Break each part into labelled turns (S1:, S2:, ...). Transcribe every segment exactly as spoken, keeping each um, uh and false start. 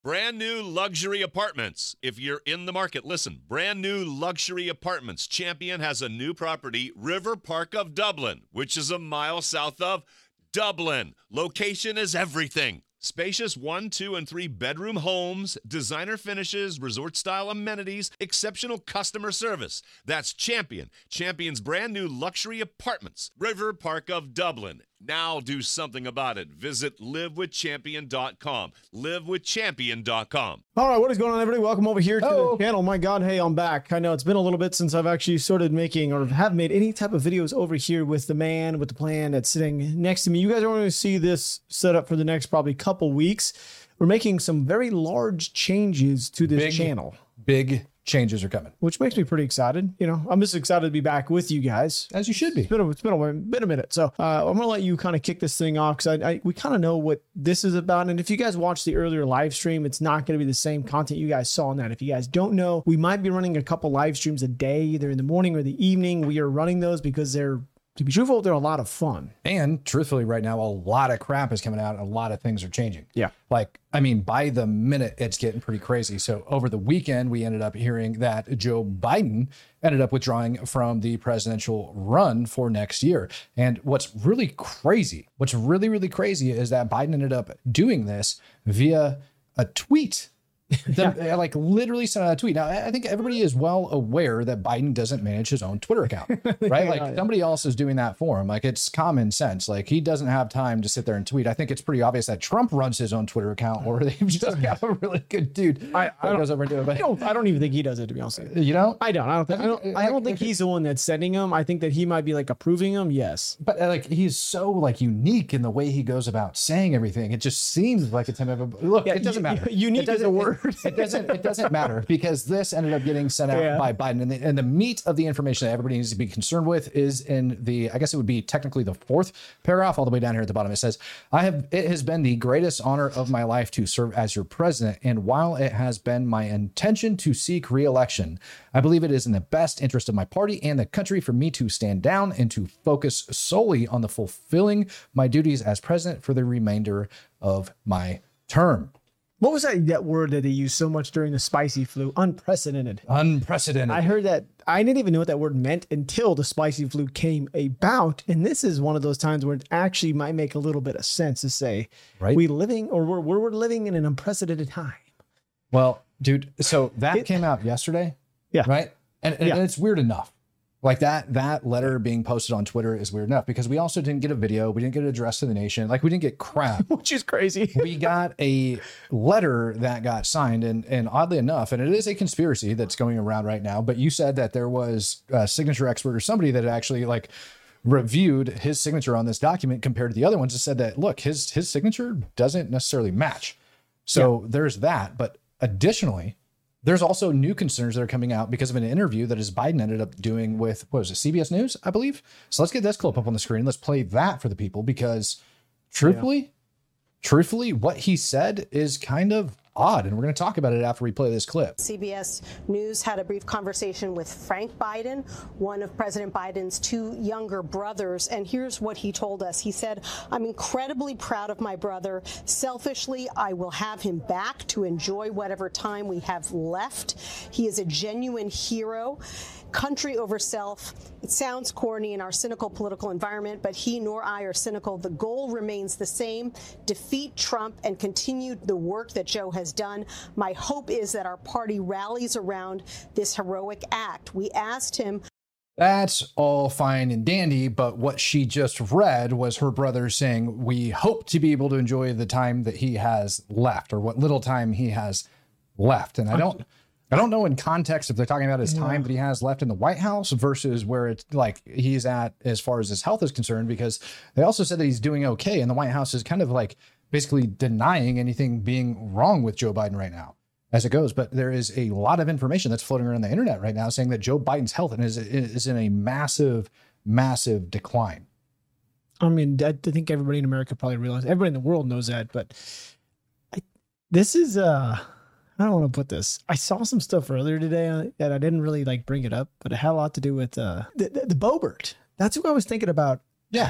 S1: Brand new luxury apartments. If you're in the market, listen. Brand new luxury apartments. Champion has a new property, River Park of Dublin, which is a mile south of Dublin. Location is everything. Spacious one, two, and three bedroom homes, designer finishes, resort-style amenities, exceptional customer service. That's Champion. Champion's brand new luxury apartments. River Park of Dublin. Now do something about it. Visit live with champion dot com. live with champion dot com.
S2: All right, what is going on, everybody? Welcome over here to
S3: Hello.
S2: the channel. My God, hey, I'm back. I know it's been a little bit since I've actually started making or have made any type of videos over here with the man with the plan that's sitting next to me. You guys are going to see this set up for the next probably couple weeks. We're making some very large changes to this
S3: Big,
S2: channel.
S3: Big changes are coming,
S2: which makes me pretty excited. You know, I'm just excited to be back with you guys.
S3: as you should be.
S2: It's been a, it's been a, been a minute. So uh, I'm going to let you kind of kick this thing off because I, I we kind of know what this is about. And if you guys watched the earlier live stream, it's not going to be the same content you guys saw in that. If you guys don't know, we might be running a couple live streams a day, either in the morning or the evening. We are running those because they're, to be truthful, they're a lot of fun.
S3: And truthfully, right now, a lot of crap is coming out and a lot of things are changing.
S2: Yeah.
S3: Like, I mean, by the minute, it's getting pretty crazy. So over the weekend, we ended up hearing that Joe Biden ended up withdrawing from the presidential run for next year. And what's really crazy, what's really, really crazy is that Biden ended up doing this via a tweet. The, yeah. Like literally sent out a tweet. Now, I think everybody is well aware that Biden doesn't manage his own Twitter account, right? Like yeah, somebody else is doing that for him. Like it's common sense. Like he doesn't have time to sit there and tweet. I think it's pretty obvious that Trump runs his own Twitter account, or they've just got a really good dude
S2: I, I
S3: that goes over and do it. But
S2: I don't, I don't even think he does it, to be honest with you.
S3: You know,
S2: I don't. I don't think. I don't. I don't think he's the one that's sending them. I think that he might be like approving them. Yes,
S3: but uh, like he's so like unique in the way he goes about saying everything. It just seems like it's him. Look, yeah, it doesn't matter.
S2: Unique is a word.
S3: It, it doesn't. It doesn't matter because this ended up getting sent out yeah. by Biden, and the, and the meat of the information that everybody needs to be concerned with is in the, I guess it would be technically the fourth paragraph all the way down here at the bottom. It says, I have, it has been the greatest honor of my life to serve as your president. And while it has been my intention to seek re-election, I believe it is in the best interest of my party and the country for me to stand down and to focus solely on the fulfilling my duties as president for the remainder of my term.
S2: What was that, that word that they used so much during the spicy flu? Unprecedented.
S3: Unprecedented.
S2: I heard that. I didn't even know what that word meant until the spicy flu came about. And this is one of those times where it actually might make a little bit of sense to say, right? We living or we're, we're living in an unprecedented time.
S3: Well, dude, so that it, came out yesterday.
S2: Yeah.
S3: Right. And, and,
S2: yeah.
S3: and it's weird enough. Like that, that letter being posted on Twitter is weird enough because we also didn't get a video. We didn't get an address to the nation. Like we didn't get crap,
S2: which is crazy.
S3: We got a letter that got signed and, and oddly enough, and it is a conspiracy that's going around right now, but you said that there was a signature expert or somebody that actually like reviewed his signature on this document compared to the other ones and said that, look, his, his signature doesn't necessarily match. So yeah. There's that. But additionally, there's also new concerns that are coming out because of an interview that his Biden ended up doing with, what was it, C B S News, I believe. So let's get this clip up on the screen. Let's play that for the people because truthfully, yeah. truthfully, what he said is kind of odd. And we're going to talk about it after we play this clip.
S4: C B S News had a brief conversation with Frank Biden, one of President Biden's two younger brothers. And here's what he told us. He said, I'm incredibly proud of my brother. Selfishly, I will have him back to enjoy whatever time we have left. He is a genuine hero. Country over self. It sounds corny in our cynical political environment, but he nor I are cynical. The goal remains the same: defeat Trump and continue the work that Joe has done. My hope is that our party rallies around this heroic act. We asked him.
S3: That's all fine and dandy, but what she just read was her brother saying, we hope to be able to enjoy the time that he has left, or what little time he has left. And I don't... I don't know in context if they're talking about his time that he has left in the White House versus where it's like he's at as far as his health is concerned, because they also said that he's doing okay. And the White House is kind of like basically denying anything being wrong with Joe Biden right now as it goes. But there is a lot of information that's floating around the internet right now saying that Joe Biden's health is, is in a massive, massive decline.
S2: I mean, I think everybody in America probably realizes, everybody in the world knows that, but I, this is, uh, I don't want to put this. I saw some stuff earlier today that I didn't really like bring it up, but it had a lot to do with uh, the, the, the Boebert. That's who I was thinking about.
S3: Yeah.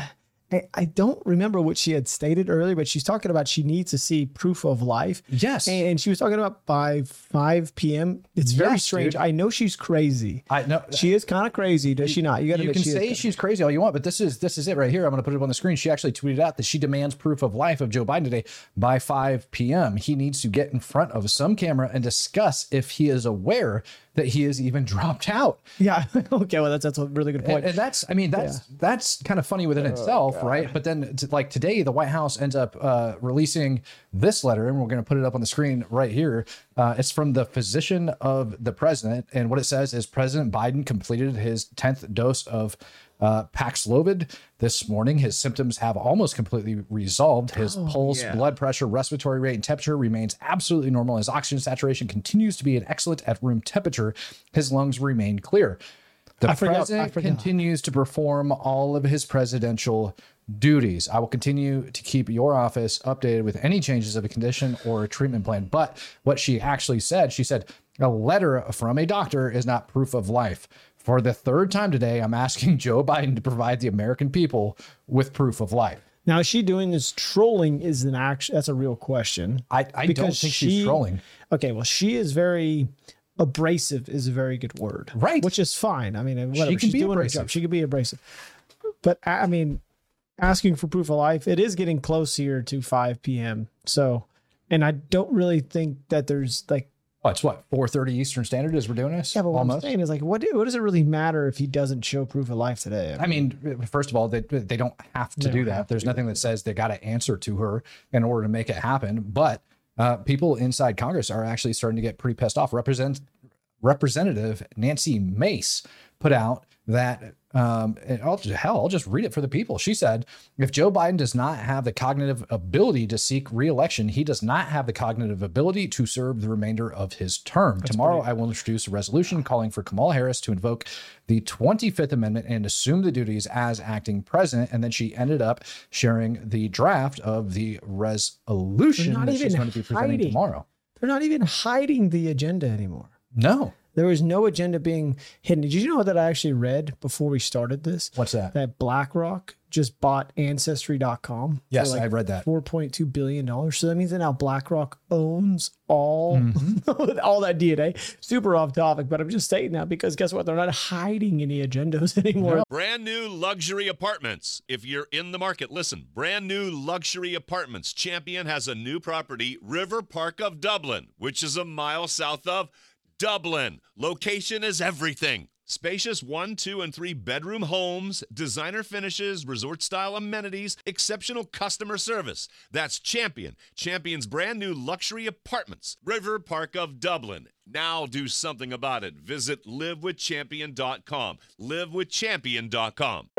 S2: I, I don't remember what she had stated earlier, but she's talking about she needs to see proof of life.
S3: Yes.
S2: And, and she was talking about by five p.m. It's very
S3: Yes,
S2: strange.
S3: dude.
S2: I know she's crazy.
S3: I know
S2: She is kind of crazy, does she not? You got to
S3: You can
S2: she
S3: say
S2: is.
S3: she's crazy all you want, but this is this is it right here. I'm going to put it on the screen. She actually tweeted out that she demands proof of life of Joe Biden today by five p.m. He needs to get in front of some camera and discuss if he is aware that he is even dropped out.
S2: Yeah. Okay. Well, that's that's a really good point.
S3: And, and that's, I mean, that's that's kind of funny within itself, right? But then, t- like today, the White House ends up uh, releasing this letter, and we're going to put it up on the screen right here. Uh, it's from the physician of the president, and what it says is President Biden completed his tenth dose of uh, Paxlovid this morning. His symptoms have almost completely resolved. His pulse,
S1: yeah.
S3: blood pressure, respiratory rate, and temperature remains absolutely normal. His oxygen saturation continues to be at excellent at room temperature. His lungs remain clear. The
S2: I forgot- I
S3: president
S2: forgot.
S3: continues to perform all of his presidential duties. I will continue to keep your office updated with any changes of a condition or a treatment plan. But what she actually said, she said, a letter from a doctor is not proof of life. For the third time today, I'm asking Joe Biden to provide the American people with proof of life.
S2: Now, is she doing this trolling? Is an action? That's a real question.
S3: I, I don't
S2: Because
S3: think
S2: she-
S3: she's trolling.
S2: Okay. Well, she is very abrasive. Is a very good word,
S3: Right.
S2: Which is fine. I mean, whatever.
S3: can
S2: She's
S3: be
S2: doing her
S3: abrasive.
S2: job. She could be abrasive. But I I mean, asking for proof of life, it is getting close here to five p.m. So, and I don't really think that there's like.
S3: Oh, it's what, four thirty Eastern Standard as we're doing this?
S2: Yeah, but what I'm
S3: Almost.
S2: saying is like, what do, what does it really matter if he doesn't show proof of life today?
S3: I mean, first of all, they, they don't have to
S2: They
S3: do
S2: don't
S3: that.
S2: have
S3: There's nothing that says they got to answer to her in order to make it happen. But uh, people inside Congress are actually starting to get pretty pissed off. Represent, Representative Nancy Mace put out that, um, and I'll, hell, I'll just read it for the people. She said, if Joe Biden does not have the cognitive ability to seek re-election, he does not have the cognitive ability to serve the remainder of his term. Tomorrow, I will introduce a resolution calling for Kamala Harris to invoke the twenty-fifth Amendment and assume the duties as acting president. And then she ended up sharing the draft of the resolution
S2: They're not
S3: that she's
S2: even
S3: going to be presenting
S2: hiding.
S3: tomorrow.
S2: They're not even hiding the agenda anymore.
S3: No.
S2: There is no agenda being hidden. Did you know that I actually read before we started this?
S3: What's that?
S2: That BlackRock just bought Ancestry dot com.
S3: Yes, I read that.
S2: four point two billion dollars. So that means that now BlackRock owns all,
S3: Mm-hmm.
S2: all that D N A. Super off topic, but I'm just stating that because guess what? They're not hiding any agendas anymore.
S1: Brand new luxury apartments. If you're in the market, listen. Brand new luxury apartments. Champion has a new property, River Park of Dublin, which is a mile south of Dublin. Location is everything. Spacious one, two, and three bedroom homes, designer finishes, resort style amenities, exceptional customer service. That's Champion. Champion's brand new luxury apartments, River Park of Dublin. Now do something about it. Visit live with champion dot com. live with champion dot com.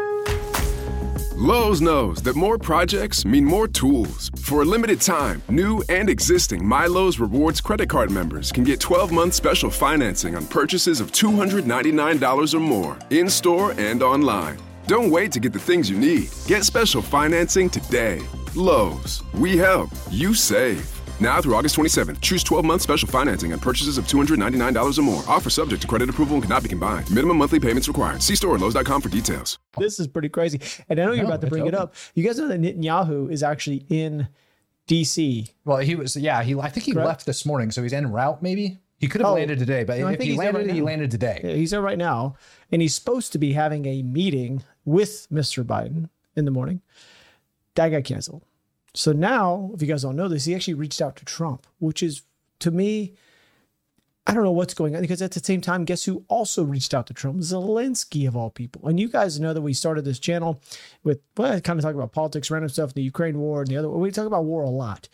S5: Lowe's knows that more projects mean more tools. For a limited time, new and existing MyLowe's Rewards credit card members can get twelve-month special financing on purchases of two hundred ninety-nine dollars or more, in-store and online. Don't wait to get the things you need. Get special financing today. Lowe's. We help. You save. Now through August twenty-seventh, choose twelve-month special financing on purchases of two hundred ninety-nine dollars or more. Offer subject to credit approval and cannot be combined. Minimum monthly payments required. See store at Lowe's dot com for details.
S2: This is pretty crazy. And I know you're
S3: No,
S2: about to
S3: it's
S2: bring it
S3: open.
S2: up. You guys know that Netanyahu is actually in D C.
S3: Well, he was, yeah, he, I think he
S2: Correct.
S3: left this morning. So he's en route, maybe. He could have
S2: Oh,
S3: landed today, but
S2: no, I
S3: if
S2: think
S3: he
S2: he's there
S3: landed,
S2: right
S3: he
S2: now.
S3: landed today.
S2: Yeah, he's there right now. And he's supposed to be having a meeting with Mister Biden in the morning. That got canceled. So now, if you guys don't know this, he actually reached out to Trump, which is, to me, I don't know what's going on, because at the same time, guess who also reached out to Trump? Zelensky, of all people. And you guys know that we started this channel with, well, I kind of talk about politics, random stuff, the Ukraine war, and the other. We talk about war a lot.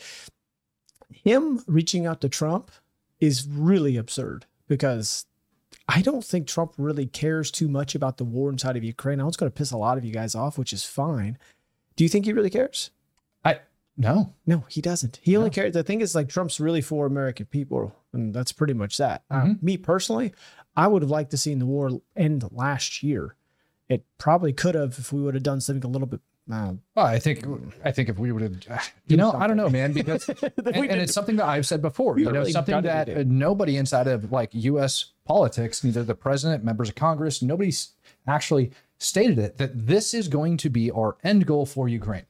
S2: Him reaching out to Trump is really absurd, because I don't think Trump really cares too much about the war inside of Ukraine. I know it's going to piss a lot of you guys off, which is fine. Do you think he really cares?
S3: I no.
S2: No, he doesn't. He only cares. The thing is, like, Trump's really for American people, and that's pretty much that. Uh, me personally, I would have liked to seen the war end last year. It probably could have if we would have done something a little bit Nah.
S3: Well, I think I think if we would have, you know, I don't know, man, because and, and it's something that I've said before, you know,
S2: really
S3: something
S2: done
S3: that
S2: anything.
S3: nobody inside of like U S politics, neither the president, members of Congress, nobody's actually stated it that this is going to be our end goal for Ukraine.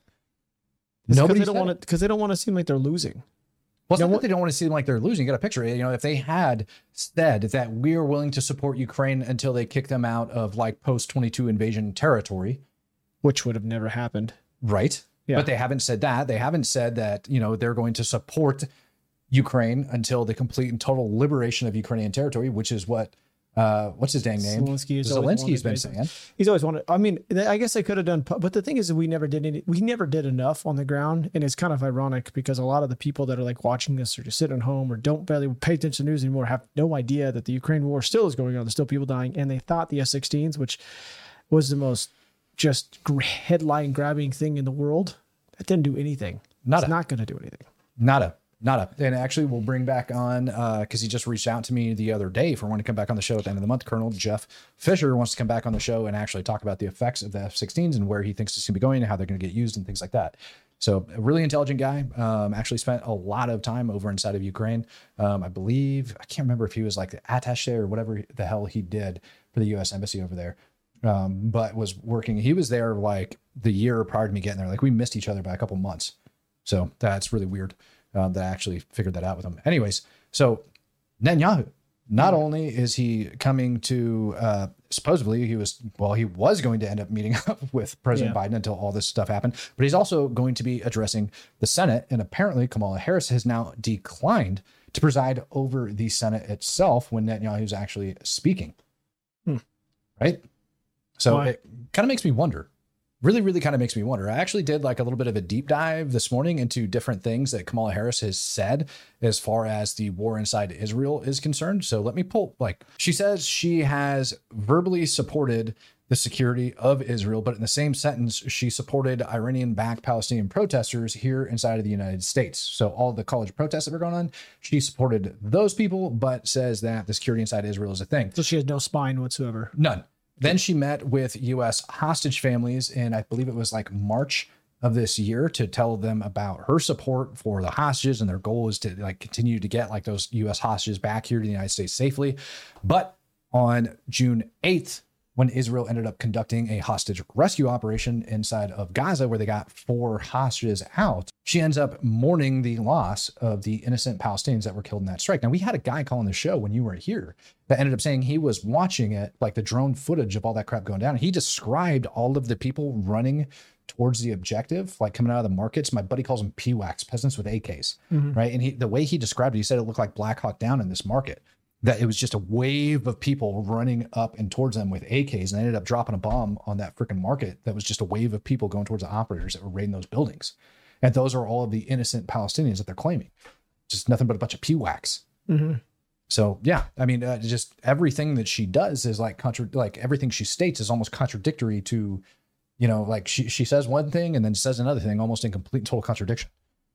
S2: Nobody
S3: Nobody
S2: don't want to because they don't want to seem like they're losing.
S3: Well, it's
S2: You know
S3: not
S2: what-
S3: that they don't want to seem like they're losing. You got a picture. You know, if they had said that we are willing to support Ukraine until they kick them out of like post twenty-two invasion territory,
S2: Which would have never happened.
S3: right?
S2: Yeah.
S3: But they haven't said that. They haven't said that, you know, they're going to support Ukraine until the complete and total liberation of Ukrainian territory, which is what, uh, what's his dang name?
S2: Zelensky has always
S3: Zelensky's been
S2: wanted
S3: saying.
S2: it. He's always wanted. I mean, I guess they could have done, but the thing is, that we never did any. We never did enough on the ground, and it's kind of ironic because a lot of the people that are like watching this are just sitting at home or don't barely pay attention to news anymore have no idea that the Ukraine war still is going on. There's still people dying, and they thought the F sixteens, which was the most just headline grabbing thing in the world, that didn't do anything.
S3: Nada.
S2: It's not going to do anything.
S3: Nada. Nada. And actually, we'll bring back on, because he just reached out to me the other day for wanting to come back on the show at the end of the month. Colonel Jeff Fisher wants to come back on the show and actually talk about the effects of the F sixteens and where he thinks it's going to be going and how they're going to get used and things like that. So a really intelligent guy, um, actually spent a lot of time over inside of Ukraine. Um, I believe, I can't remember if he was like the attaché or whatever the hell he did for the U S embassy over there. Um, but was working, he was there like the year prior to me getting there. Like we missed each other by a couple months. So that's really weird. Um, that I actually figured that out with him. Anyways, so Netanyahu, not only is he coming to, uh, supposedly he was, well, he was going to end up meeting up with President
S2: Yeah.
S3: Biden until all this stuff happened, but he's also going to be addressing the Senate. And apparently Kamala Harris has now declined to preside over the Senate itself when Netanyahu is actually speaking.
S2: Hmm.
S3: Right? So
S2: Why?
S3: it kind of makes me wonder. Really, really kind of makes me wonder. I actually did like a little bit of a deep dive this morning into different things that Kamala Harris has said as far as the war inside Israel is concerned. So let me pull, like, she says she has verbally supported the security of Israel, but in the same sentence, she supported Iranian-backed Palestinian protesters here inside of the United States. So all the college protests that were going on, she supported those people, but says that the security inside Israel is a thing.
S2: So she has no spine whatsoever.
S3: None. Then she met with U S hostage families in, I believe it was like March of this year, to tell them about her support for the hostages, and their goal is to like continue to get like those U S hostages back here to the United States safely. But on June eighth, when Israel ended up conducting a hostage rescue operation inside of Gaza, where they got four hostages out, she ends up mourning the loss of the innocent Palestinians that were killed in that strike. Now, we had a guy calling the show when you were here that ended up saying he was watching it, like the drone footage of all that crap going down. He described all of the people running towards the objective, like coming out of the markets. My buddy calls them P WACs, peasants with A Ks,
S2: Mm-hmm.
S3: right? And he, the way he described it, he said it looked like Black Hawk Down in this market. That it was just a wave of people running up and towards them with A Ks, and they ended up dropping a bomb on that freaking market. That was just a wave of people going towards the operators that were raiding those buildings. And those are all of the innocent Palestinians that they're claiming. Just nothing but a bunch of P WACs.
S2: Mm-hmm.
S3: So yeah, I mean, uh, just everything that she does is like contra- like everything she states is almost contradictory to, you know, like she she says one thing and then says another thing, almost in complete and total contradiction.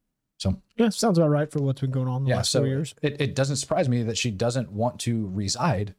S3: So
S2: Yeah, sounds about right for what's been going on in the
S3: yeah,
S2: last
S3: so
S2: four years.
S3: it, it doesn't surprise me that she doesn't want to reside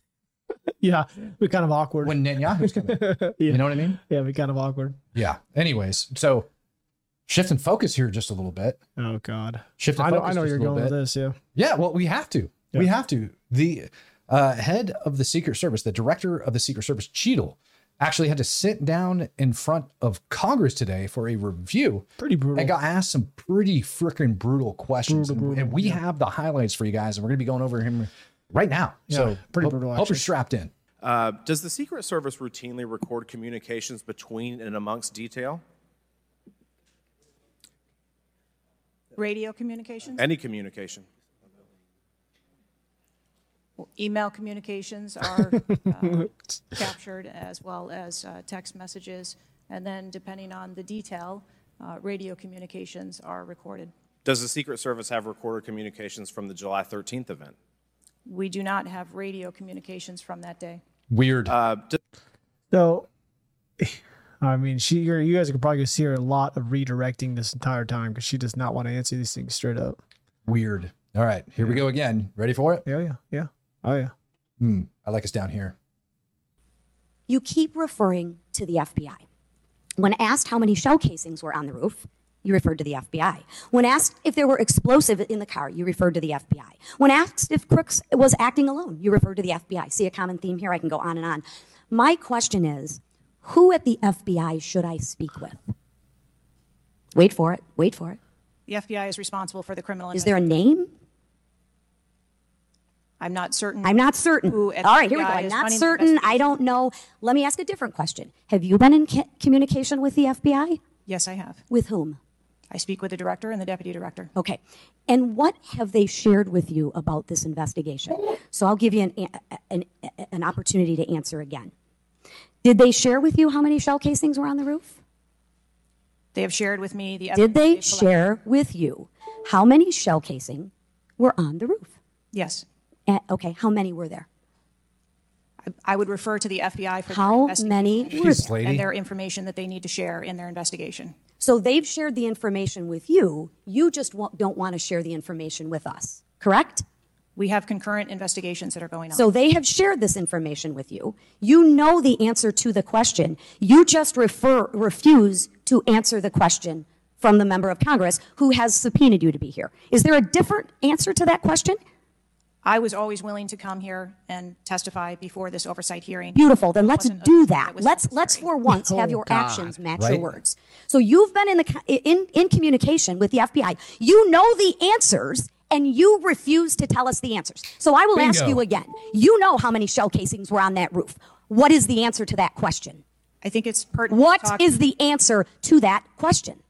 S2: Yeah, be kind of awkward.
S3: when Netanyahu's coming.
S2: yeah.
S3: You know what I mean?
S2: Yeah, be kind of awkward.
S3: Yeah. Anyways, so shifting focus here just a little bit.
S2: Oh God,
S3: Shifting
S2: I know,
S3: focus
S2: I know
S3: just
S2: you're
S3: a little
S2: going with
S3: bit.
S2: this. Yeah,
S3: Yeah, well, we have to. We
S2: Yeah.
S3: have to. The uh, head of the Secret Service, the director of the Secret Service, Cheadle, actually had to sit down in front of Congress today for a review
S2: pretty brutal.
S3: and got asked some pretty freaking brutal questions.
S2: Brutal,
S3: and,
S2: brutal,
S3: and we
S2: yeah.
S3: have the highlights for you guys, and we're going to be going over him right now.
S2: Yeah,
S3: so
S2: pretty
S3: hope,
S2: brutal,
S3: Hope you're
S2: actually.
S3: strapped in.
S6: Uh, does the Secret Service routinely record communications between and amongst detail?
S7: Radio communications,
S6: Any communication?
S7: email communications are uh, captured, as well as uh, text messages, and then depending on the detail, uh, radio communications are recorded.
S6: Does the Secret Service have recorded communications from the July thirteenth event?
S7: We do not have radio communications from that day.
S3: Weird.
S6: Uh, d-
S2: So, I mean, she, you're, you guys could probably see her a lot of redirecting this entire time because she does not want to answer these things straight up.
S3: Weird. All right, here we go again. Ready for it?
S2: Yeah, yeah, yeah. Oh yeah.
S3: Hmm. I like us down here.
S8: You keep referring to the F B I. When asked how many shell casings were on the roof, you referred to the F B I. When asked if there were explosives in the car, you referred to the F B I. When asked if Crooks was acting alone, you referred to the F B I. See a common theme here? I can go on and on. My question is, who at the F B I should I speak with? Wait for it. Wait for it.
S7: The F B I is responsible for the criminal
S8: Is there a name?
S7: I'm not certain.
S8: I'm not certain.
S7: Who
S8: All
S7: at
S8: right,
S7: the
S8: here we go.
S7: F B I
S8: I'm
S7: is
S8: not
S7: running the
S8: certain. I don't know. Let me ask a different question. Have you been in ca- communication with the F B I?
S7: Yes, I have.
S8: With whom?
S7: I speak with the director and the deputy director.
S8: Okay. And what have they shared with you about this investigation? So I'll give you an, an, an opportunity to answer again. Did they share with you how many shell casings were on the roof?
S7: They have shared with me the
S8: Did they
S7: they've collected.
S8: share with you how many shell casing were on the roof?
S7: Yes.
S8: Uh, okay. How many were there?
S7: I, I would refer to the F B I for
S8: How
S7: their investigation
S8: many were
S3: Jeez,
S8: there?
S3: lady.
S7: and their information that they need to share in their investigation.
S8: So they've shared the information with you. You just wa- don't want to share the information with us, correct?
S7: We have concurrent investigations that are going on.
S8: So they have shared this information with you. You know the answer to the question. You just refer, refuse to answer the question from the member of Congress who has subpoenaed you to be here. Is there a different answer to that question?
S7: I was always willing to come here and testify before this oversight hearing.
S8: Beautiful. Then let's
S7: Wasn't a-
S8: do
S7: it
S8: that.
S7: was
S8: Let's let's
S7: necessary.
S8: for once have
S2: Oh,
S8: your
S2: God.
S8: actions match
S3: Right?
S8: your words. So you've been in the co- in in communication with the F B I. You know the answers, and you refuse to tell us the answers. So I will ask
S3: Bingo.
S8: you again. You know how many shell casings were on that roof. What is the answer to that question?
S7: I think it's pertinent.
S8: What
S7: to talk,
S8: is the answer to that question?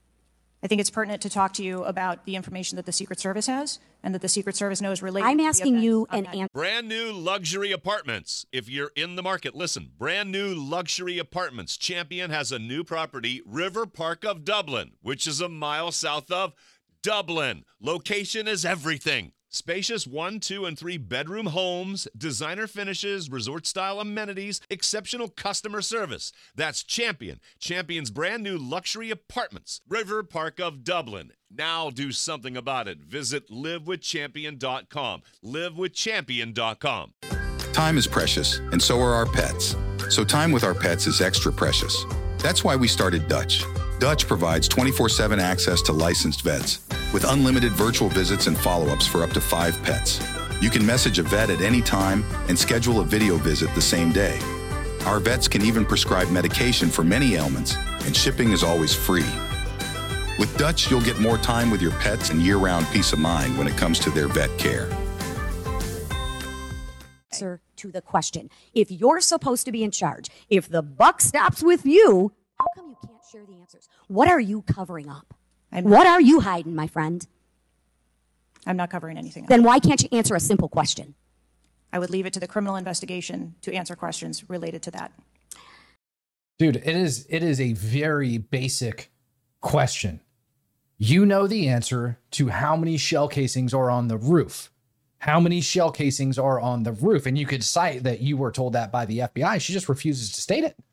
S7: I think it's pertinent to talk to you about the information that the Secret Service has and that the Secret Service knows related.
S8: I'm
S7: to the
S8: asking
S7: events
S8: you
S7: of
S8: an
S7: that-
S8: answer.
S1: Brand new luxury apartments. If you're in the market, listen. Brand new luxury apartments. Champion has a new property, River Park of Dublin, which is a mile south of Dublin. Location is everything. Spacious one, two, and three bedroom homes, designer finishes, resort style amenities, exceptional customer service. That's Champion. Champion's brand new luxury apartments, River Park of Dublin. Now do something about it. Visit live with champion dot com. live with champion dot com.
S9: Time is precious, and so are our pets. So time with our pets is extra precious. That's why we started Dutch. Dutch provides twenty-four seven access to licensed vets with unlimited virtual visits and follow-ups for up to five pets. You can message a vet at any time and schedule a video visit the same day. Our vets can even prescribe medication for many ailments, and shipping is always free. With Dutch, you'll get more time with your pets and year-round peace of mind when it comes to their vet care.
S8: Answer to the question. If you're supposed to be in charge, if the buck stops with you, how come you can't share the answers? What are you covering up?
S7: I'm,
S8: What are you hiding, my friend?
S7: I'm not covering anything.
S8: Then why can't you answer a simple question?
S7: I would leave it to the criminal investigation to answer questions related to that.
S3: Dude, it is it is a very basic question. You know the answer to how many shell casings are on the roof. How many shell casings are on the roof? And you could cite that you were told that by the F B I. She just refuses to state it.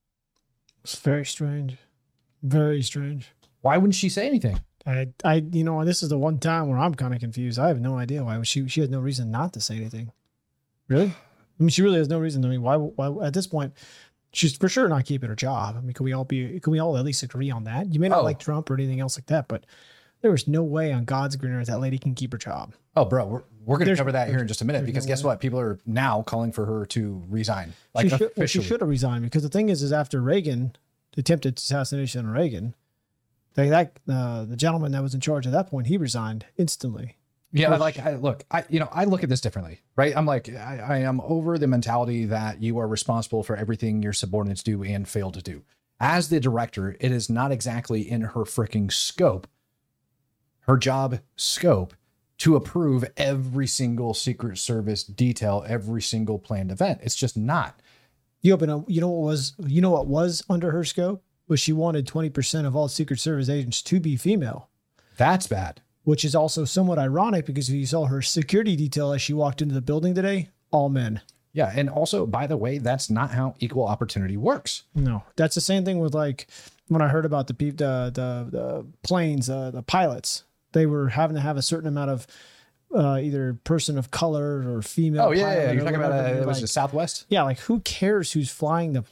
S2: It's very strange. Very strange.
S3: Why wouldn't she say anything?
S2: I, I, you know, this is the one time where I'm kind of confused. I have no idea why she, she has no reason not to say anything. Really? I mean, she really has no reason. I mean, why, why at this point, she's for sure not keeping her job. I mean, can we all be, can we all at least agree on that? You may not
S3: Oh.
S2: like Trump or anything else like that, but there is no way on God's green earth that lady can keep her job.
S3: Oh, bro, we're, we're going to
S2: There's-
S3: cover that here in just a minute
S2: there's
S3: because
S2: no
S3: guess
S2: way.
S3: what? People are now calling for her to resign. Like
S2: she should, well, she
S3: officially.
S2: should have resigned because the thing is, is after Reagan, the attempted assassination of Reagan, they, that uh, the gentleman that was in charge at that point, he resigned instantly.
S3: Yeah,
S2: Which-
S3: like I look, I you know, I look at this differently, right? I'm like, I, I am over the mentality that you are responsible for everything your subordinates do and fail to do. As the director, it is not exactly in her freaking scope, her job scope, to approve every single Secret Service detail, every single planned event. It's just not.
S2: You open up, you know what was, you know what was under her scope was she wanted twenty percent of all Secret Service agents to be female,
S3: That's bad.
S2: which is also somewhat ironic because if you saw her security detail as she walked into the building today, all men.
S3: Yeah, and also, by the way, that's not how equal opportunity works.
S2: No, that's the same thing with like when I heard about the peop- the the, the planes, uh, the pilots, they were having to have a certain amount of uh, either person of color or female.
S3: Oh yeah,
S2: pilot
S3: yeah.
S2: or
S3: You're talking about
S2: whatever.
S3: uh, it was
S2: Like,
S3: the Southwest.
S2: yeah, like who cares who's flying the like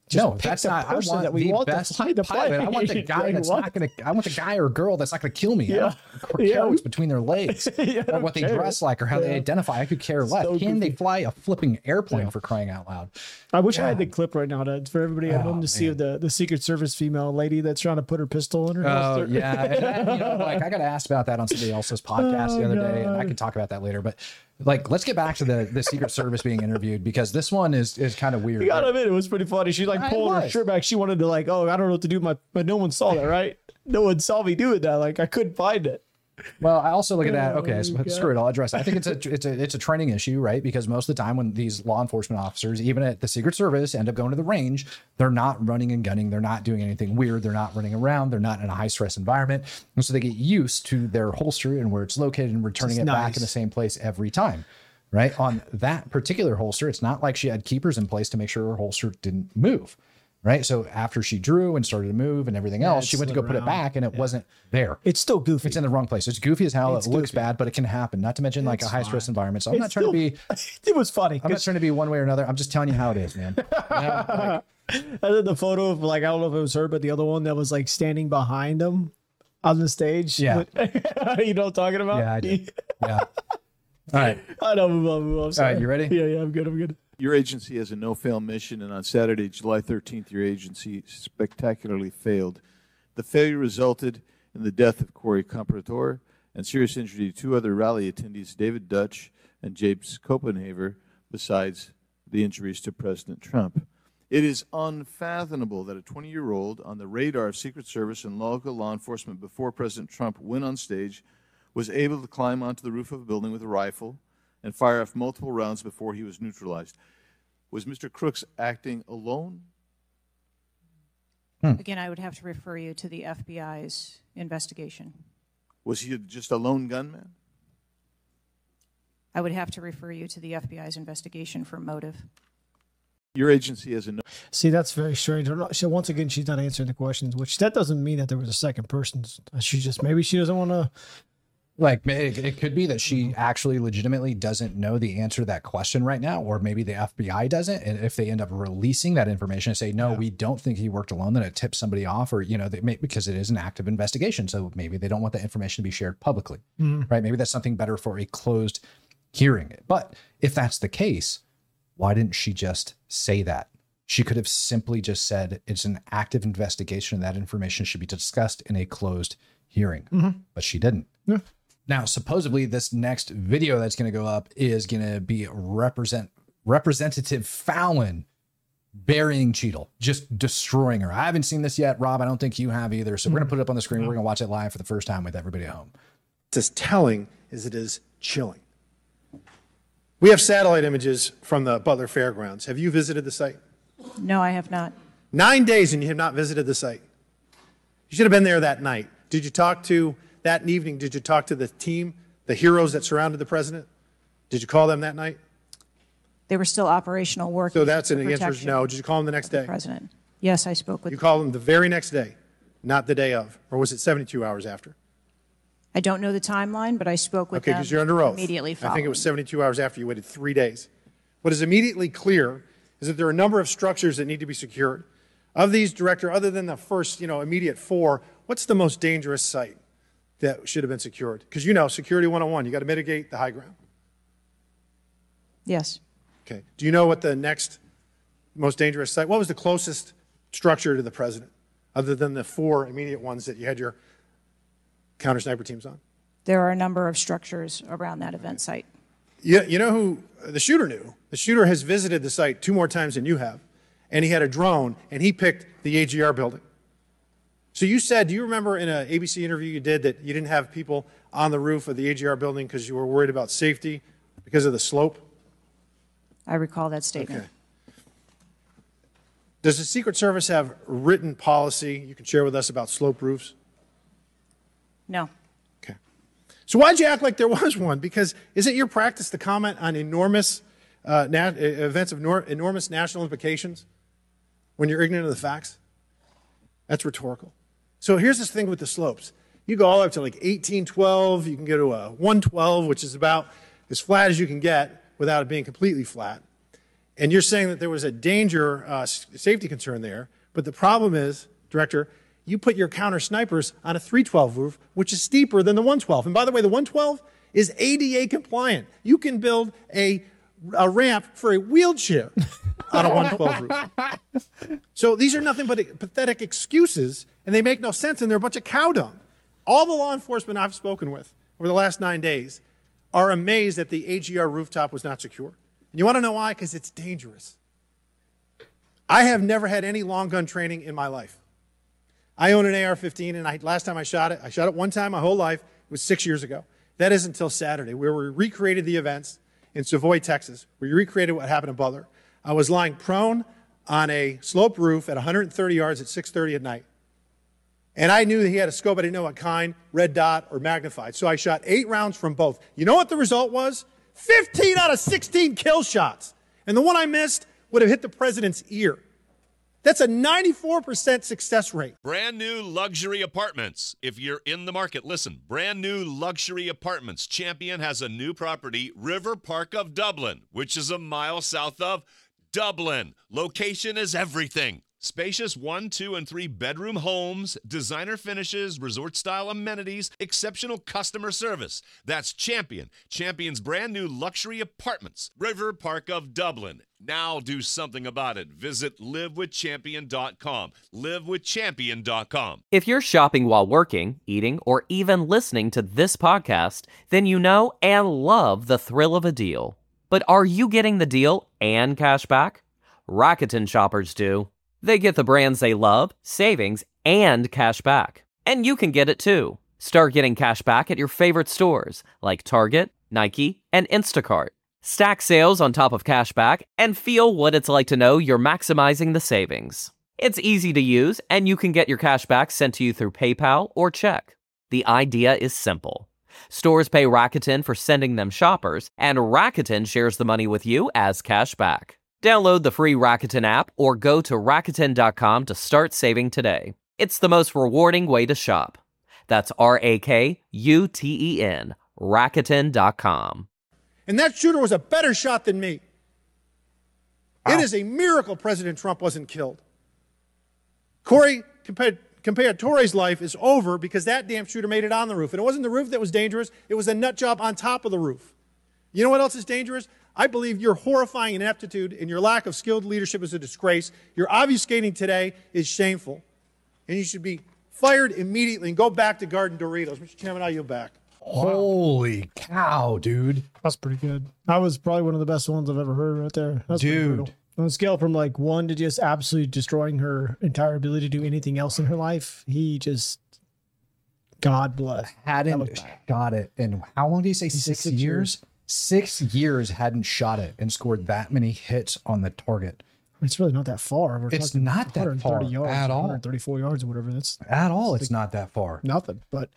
S2: just
S3: no,
S2: pick
S3: that's
S2: the
S3: not. I
S2: person
S3: want
S2: that we
S3: the
S2: want
S3: best
S2: to fly the
S3: pilot.
S2: plane.
S3: I want the guy
S2: Like,
S3: that's
S2: what?
S3: not going to. I want the guy or girl that's not going to kill me.
S2: Yeah.
S3: I don't
S2: Yeah.
S3: care what's between their legs,
S2: Yeah, I
S3: or what
S2: don't
S3: they
S2: care.
S3: dress like, or how they
S2: Yeah.
S3: identify. I could care less.
S2: So
S3: Can they
S2: goofy.
S3: fly a flipping airplane for crying out loud?
S2: I wish I had the clip right now to, for everybody at
S3: Oh,
S2: home to see
S3: man.
S2: of the, the Secret Service female lady that's trying to put her pistol in her
S3: Oh
S2: holster.
S3: yeah, and that, you know, like I got asked about that on somebody else's podcast the
S2: Oh,
S3: other day, and I
S2: God.
S3: can talk about that later. But like, let's get back to the the Secret Service being interviewed, because this one is is kind of weird.
S2: You gotta admit, it was pretty funny. She like
S3: It
S2: pulling her
S3: was.
S2: shirt back. She wanted to like, oh, I don't know what to do. My, but no one saw that, right? No one saw me doing that. Like I couldn't find it.
S3: Well, I also look at that.
S2: Oh,
S3: Okay, so
S2: God.
S3: screw it. I'll address it. I think it's a it's a it's a training issue, right? Because most of the time when these law enforcement officers, even at the Secret Service, end up going to the range, they're not running and gunning. They're not doing anything weird. They're not running around. They're not in a high stress environment, and so they get used to their holster and where it's located and returning it
S2: Just
S3: back
S2: nice.
S3: in the same place every time. Right on that particular holster, it's not like she had keepers in place to make sure her holster didn't move. Right. So after she drew and started to move and everything else,
S2: it
S3: she went to go
S2: slid
S3: put it
S2: around.
S3: back and it wasn't there.
S2: It's still goofy.
S3: It's in the wrong place. It's goofy as hell.
S2: It's
S3: it looks
S2: goofy.
S3: bad, but it can happen. Not to mention like a
S2: It's
S3: high stress
S2: fine.
S3: environment. So I'm
S2: It's
S3: not trying to be.
S2: It was funny.
S3: I'm not
S2: 'cause-
S3: trying to be one way or another. I'm just telling you how it is, man.
S2: I did the photo of like I don't know if it was her, but the other one that was like standing behind him on the stage.
S3: Yeah.
S2: With- you know what I'm talking about?
S3: Yeah, I do. Yeah. All right.
S2: I know. Move on. Move on. I'm sorry.
S3: right, you ready?
S2: Yeah. Yeah. I'm good. I'm good.
S10: Your agency has a no-fail mission, and on Saturday, July thirteenth, your agency spectacularly failed. The failure resulted in the death of Corey Comprador and serious injury to two other rally attendees, David Dutch and James Copenhaver, besides the injuries to President Trump. It is unfathomable that a twenty-year-old on the radar of Secret Service and local law enforcement before President Trump went on stage was able to climb onto the roof of a building with a rifle and fire off multiple rounds before he was neutralized. Was Mister Crooks acting alone?
S7: Again, I would have to refer you to the F B I's investigation.
S10: Was he just a lone gunman?
S7: I would have to refer you to the F B I's investigation for motive.
S10: Your agency has a no-
S2: See, that's very strange. I'm not, so once again, she's not answering the questions, which that doesn't mean that there was a second person. She just maybe she doesn't want to.
S3: Like it, it could be that she actually legitimately doesn't know the answer to that question right now, or maybe the F B I doesn't. And if they end up releasing that information and say, no, we don't think he worked alone, then it tips somebody off, or, you know, they may, because it is an active investigation. So maybe they don't want the information to be shared publicly, right? Maybe that's something better for a closed hearing. But if that's the case, why didn't she just say that? She could have simply just said it's an active investigation and that information should be discussed in a closed hearing, but she didn't.
S2: Yeah.
S3: Now, supposedly this next video that's going to go up is going to be represent Representative Fallon burying Cheadle, just destroying her. I haven't seen this yet, Rob. I don't think you have either. So we're going to put it up on the screen. We're going to watch it live for the first time with everybody at home.
S11: It's as telling as it is chilling. We have satellite images from the Butler Fairgrounds. Have you visited the site?
S7: No, I have not.
S11: Nine days and you have not visited the site. You should have been there that night. Did you talk to, that evening, did you talk to the team, the heroes that surrounded the president? Did you call them that night?
S7: They were still operational work.
S11: So that's an answer is no. Did you call them the next day?
S7: President. Yes, I spoke with
S11: You called them the very next day, not the day of. Or was it seventy-two hours after?
S7: I don't know the timeline, but I spoke with
S11: Okay,
S7: them
S11: because you're under oath.
S7: immediately
S11: I
S7: following.
S11: think it was seventy-two hours after you waited three days. What is immediately clear is that there are a number of structures that need to be secured. Of these, Director, other than the first, you know, immediate four, what's the most dangerous site that should have been secured? Because you know, security one oh one, you got to mitigate the high ground.
S7: Yes.
S11: Okay. Do you know what the next most dangerous site, what was the closest structure to the president, other than the four immediate ones that you had your counter sniper teams on?
S7: There are a number of structures around that event site.
S11: You, you know who the shooter knew? The shooter has visited the site two more times than you have, and he had a drone, and he picked the A G R building. So you said, do you remember in an A B C interview you did that you didn't have people on the roof of the A G R building because you were worried about safety because of the slope?
S7: I recall that statement.
S11: Okay. Does the Secret Service have written policy you can share with us about slope roofs?
S7: No.
S11: Okay. So why'd you act like there was one? Because is it your practice to comment on enormous uh, nat- events of nor- enormous national implications when you're ignorant of the facts? That's rhetorical. So here's this thing with the slopes. You go all up to like eighteen twelve. You can go to a one twelve, which is about as flat as you can get without it being completely flat. And you're saying that there was a danger, uh, safety concern there. But the problem is, Director, you put your counter snipers on a three twelve roof, which is steeper than the one twelve. And by the way, the one twelve is A D A compliant. You can build a, a ramp for a wheelchair on a one twelve roof. So these are nothing but pathetic excuses, and they make no sense, and they're a bunch of cow dung. All the law enforcement I've spoken with over the last nine days are amazed that the A G R rooftop was not secure. And you want to know why? Because it's dangerous. I have never had any long gun training in my life. I own an A R fifteen, and I, last time I shot it, I shot it one time my whole life. It was six years ago. That is until Saturday, where we recreated the events in Savoy, Texas. We recreated what happened in Butler. I was lying prone on a sloped roof at one hundred thirty yards at six thirty at night. And I knew that he had a scope. I didn't know what kind, red dot or magnified. So I shot eight rounds from both. You know what the result was? fifteen out of sixteen kill shots. And the one I missed would have hit the president's ear. That's a ninety-four percent success rate.
S1: Brand new luxury apartments. If you're in the market, listen. Brand new luxury apartments. Champion has a new property, River Park of Dublin, which is a mile south of Dublin. Location is everything. Spacious one, two, and three bedroom homes, designer finishes, resort-style amenities, exceptional customer service. That's Champion. Champion's brand new luxury apartments, River Park of Dublin. Now do something about it. Visit live with champion dot com. live with champion dot com.
S12: If you're shopping while working, eating, or even listening to this podcast, then you know and love the thrill of a deal. But are you getting the deal and cash back? Rakuten shoppers do. They get the brands they love, savings, and cash back. And you can get it too. Start getting cash back at your favorite stores like Target, Nike, and Instacart. Stack sales on top of cash back and feel what it's like to know you're maximizing the savings. It's easy to use, and you can get your cash back sent to you through PayPal or check. The idea is simple. Stores pay Rakuten for sending them shoppers, and Rakuten shares the money with you as cash back. Download the free Rakuten app or go to Rakuten dot com to start saving today. It's the most rewarding way to shop. That's R A K U T E N, Rakuten dot com.
S11: And that shooter was a better shot than me. Wow. It is a miracle President Trump wasn't killed. Corey Compagnore's life is over because that damn shooter made it on the roof. And it wasn't the roof that was dangerous. It was the nut job on top of the roof. You know what else is dangerous? I believe your horrifying ineptitude and your lack of skilled leadership is a disgrace. Your obfuscating today is shameful. And you should be fired immediately and go back to Garden Doritos. Mister Chairman, I yield back.
S3: Holy cow, dude.
S2: That's pretty good. That was probably one of the best ones I've ever heard right there. That's
S3: dude.
S2: On a scale from like one to just absolutely destroying her entire ability to do anything else in her life, he just, God bless.
S3: Hadn't got it. And how long did he say? Six, six years? years? Six years hadn't shot it and scored that many hits on the target.
S2: It's really not that far. We're
S3: it's not that far
S2: yards,
S3: at all.
S2: one hundred thirty-four yards or whatever. That's
S3: at all. It's like not that far.
S2: Nothing. But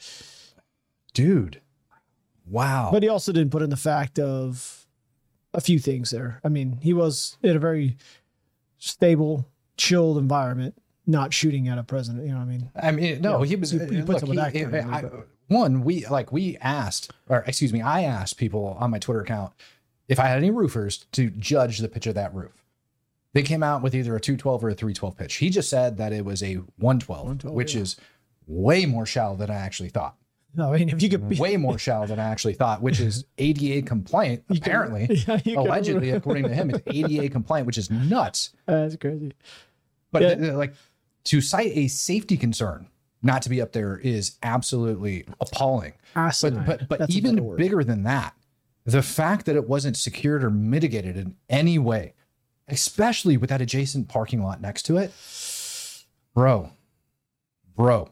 S3: dude, wow.
S2: But he also didn't put in the fact of a few things there. I mean, he was in a very stable, chilled environment, not shooting at a president. You know what I mean?
S3: I mean, no,
S2: yeah,
S3: he was.
S2: He, he
S3: look,
S2: put
S3: he,
S2: that
S3: he, I, one, we like we asked, or excuse me, I asked people on my Twitter account if I had any roofers to judge the pitch of that roof. They came out with either a two twelve or a three twelve pitch. He just said that it was a one twelve, one twelve which yeah. is way more shallow than I actually thought.
S2: No, I mean, if you could be
S3: way more shallow than I actually thought, which is A D A compliant, apparently. Can, yeah, allegedly, according to him, it's A D A compliant, which is nuts.
S2: That's crazy.
S3: But yeah. like to cite a safety concern not to be up there is absolutely appalling.
S2: Asinine.
S3: But but, but even bigger than that, the fact that it wasn't secured or mitigated in any way, especially with that adjacent parking lot next to it, bro, bro.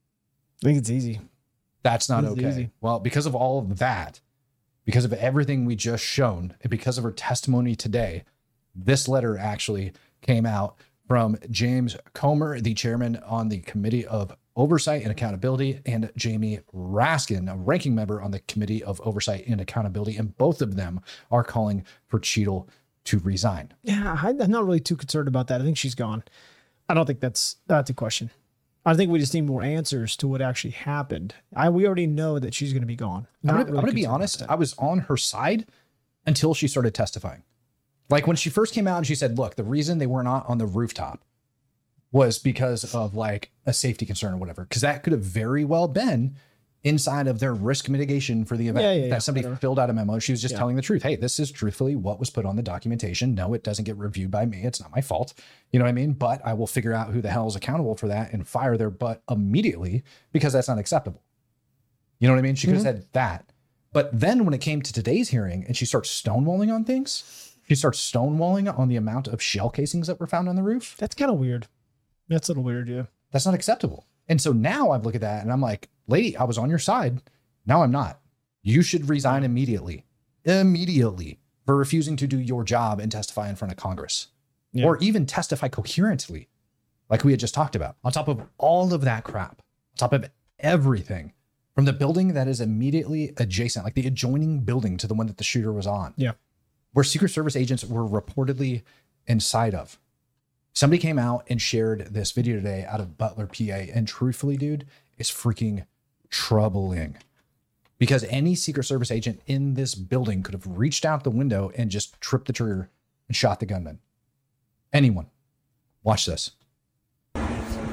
S2: I think it's easy.
S3: That's not okay. Easy. Well, because of all of that, because of everything we just shown, and because of her testimony today, this letter actually came out from James Comer, the chairman on the Committee of Oversight and Accountability, and Jamie Raskin, a ranking member on the Committee of Oversight and Accountability, and both of them are calling for Cheadle to resign.
S2: Yeah, I'm not really too concerned about that. I think she's gone. I don't think that's that's a question. I think we just need more answers to what actually happened. I we already know that she's going to be gone.
S3: I'm going really to be honest. I was on her side until she started testifying. Like when she first came out and she said, look, the reason they were not on the rooftop was because of like a safety concern or whatever. Because that could have very well been inside of their risk mitigation for the event.
S2: Yeah, yeah, yeah,
S3: that somebody
S2: whatever.
S3: filled out a memo. She was just
S2: Yeah.
S3: telling the truth. Hey, this is truthfully what was put on the documentation. No, it doesn't get reviewed by me. It's not my fault. You know what I mean? But I will figure out who the hell is accountable for that and fire their butt immediately because that's not acceptable. You know what I mean? She could have
S2: Mm-hmm.
S3: said that. But then when it came to today's hearing and she starts stonewalling on things, she starts stonewalling on the amount of shell casings that were found on the roof.
S2: That's kind of weird. That's a little weird, yeah.
S3: That's not acceptable. And so now I look at that and I'm like, lady, I was on your side. Now I'm not. You should resign immediately, immediately for refusing to do your job and testify in front of Congress
S2: Yeah.
S3: or even testify coherently, like we had just talked about. On top of all of that crap, on top of everything from the building that is immediately adjacent, like the adjoining building to the one that the shooter was on,
S2: Yeah.
S3: where Secret Service agents were reportedly inside of. Somebody came out and shared this video today out of Butler, P A. And truthfully, dude, it's freaking troubling because any Secret Service agent in this building could have reached out the window and just tripped the trigger and shot the gunman. Anyone. Watch this.
S13: All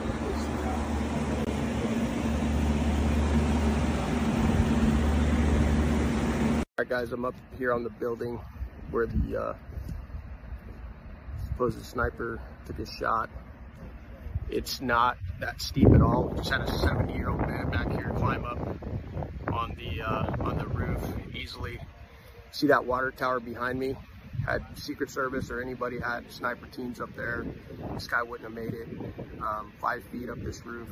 S13: right, guys, I'm up here on the building where the uh, supposed sniper took a shot. It's not that steep at all. Just had a seventy-year-old man back here climb up on the uh, on the roof easily. See that water tower behind me? Had Secret Service or anybody had sniper teams up there, this guy wouldn't have made it. Um, five feet up this roof,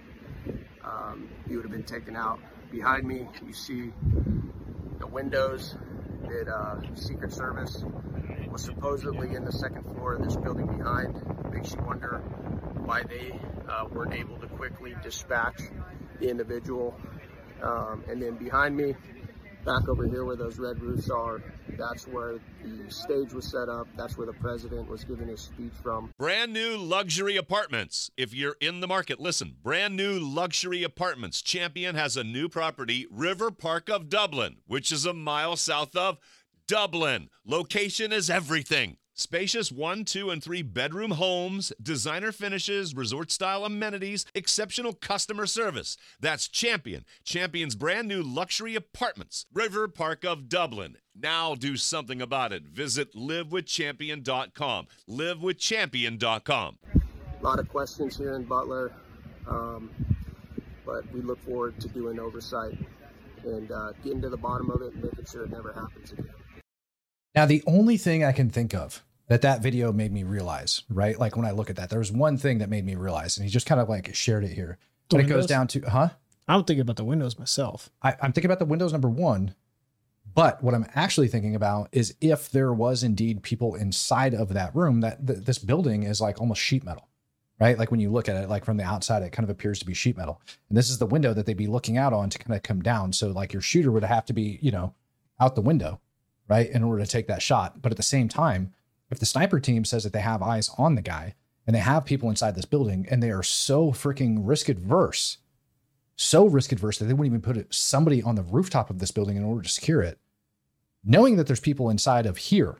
S13: um, he would have been taken out. Behind me, you see the windows that uh, Secret Service was supposedly in the second floor of this building behind. Makes you wonder why they uh, weren't able to quickly dispatch the individual. Um, and then behind me, back over here where those red roofs are, that's where the stage was set up. That's where the president was giving his speech from.
S1: Brand new luxury apartments. If you're in the market, listen. Brand new luxury apartments. Champion has a new property, River Park of Dublin, which is a mile south of Dublin. Location is everything. Spacious one, two, and three bedroom homes, designer finishes, resort-style amenities, exceptional customer service. That's Champion. Champion's brand new luxury apartments. River Park of Dublin. Now do something about it. Visit live with champion dot com. live with champion dot com.
S13: A lot of questions here in Butler, um, but we look forward to doing oversight and uh, getting to the bottom of it and making sure it never happens again.
S3: Now, the only thing I can think of that that video made me realize, right? Like when I look at that, there was one thing that made me realize, and he just kind of like shared it here.
S2: The
S3: But it goes
S2: windows?
S3: down to, huh?
S2: I don't think about the windows myself.
S3: I, I'm thinking about the windows, number one. But what I'm actually thinking about is if there was indeed people inside of that room, that th- this building is like almost sheet metal, right? Like when you look at it, like from the outside, it kind of appears to be sheet metal. And this is the window that they'd be looking out on to kind of come down. So like your shooter would have to be, you know, out the window, right, in order to take that shot. But at the same time, if the sniper team says that they have eyes on the guy and they have people inside this building and they are so freaking risk adverse, so risk adverse that they wouldn't even put it, somebody on the rooftop of this building in order to secure it, knowing that there's people inside of here,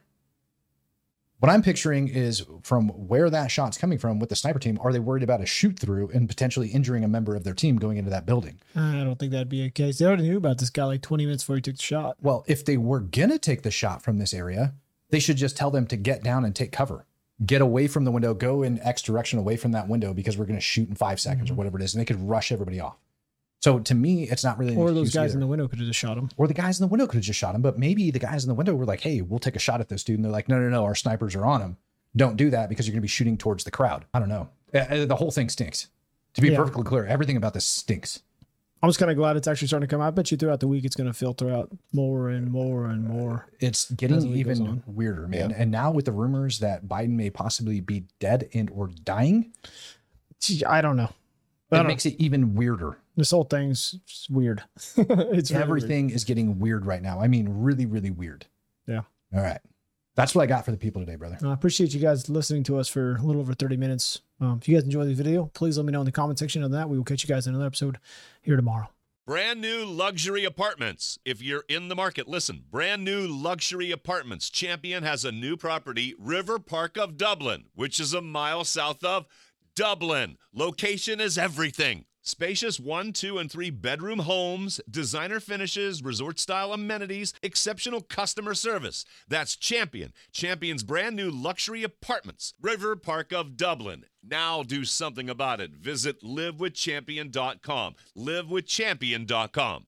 S3: what I'm picturing is from where that shot's coming from with the sniper team, are they worried about a shoot through and potentially injuring a member of their team going into that building?
S2: I don't think that'd be a case. They already knew about this guy like twenty minutes before he took the shot.
S3: Well, if they were going to take the shot from this area, they should just tell them to get down and take cover. Get away from the window, go in X direction away from that window because we're going to shoot in five seconds
S2: Mm-hmm.
S3: or whatever it is. And they could rush everybody off. So to me, it's not really an
S2: Or those
S3: excuse
S2: guys
S3: either.
S2: in the window could have just shot him.
S3: Or the guys in the window could have just shot him. But maybe the guys in the window were like, hey, we'll take a shot at this dude. And they're like, no, no, no, our snipers are on him. Don't do that because you're going to be shooting towards the crowd. I don't know. Uh, The whole thing stinks. To be
S2: Yeah.
S3: perfectly clear, everything about this stinks.
S2: I'm just kind of glad it's actually starting to come out. I bet you throughout the week it's going to filter out more and more and more.
S3: It's
S2: as
S3: getting
S2: the week goes
S3: even
S2: on.
S3: weirder, man. And now with the rumors that Biden may possibly be dead and or dying,
S2: Gee, I don't know. I
S3: it
S2: don't
S3: makes it even weirder.
S2: This whole thing's it's weird. It's really
S3: Everything is getting weird right now. I mean, really, really weird.
S2: Yeah.
S3: All right. That's what I got for the people today, brother.
S2: I appreciate you guys listening to us for a little over thirty minutes. Um, if you guys enjoyed the video, please let me know in the comment section of that. We will catch you guys in another episode here tomorrow.
S1: Brand new luxury apartments. If you're in the market, listen. Brand new luxury apartments. Champion has a new property, River Park of Dublin, which is a mile south of Dublin. Location is everything. Spacious one, two, and three bedroom homes, designer finishes, resort-style amenities, exceptional customer service. That's Champion. Champion's brand new luxury apartments, River Park of Dublin. Now do something about it. Visit live with champion dot com. live with champion dot com.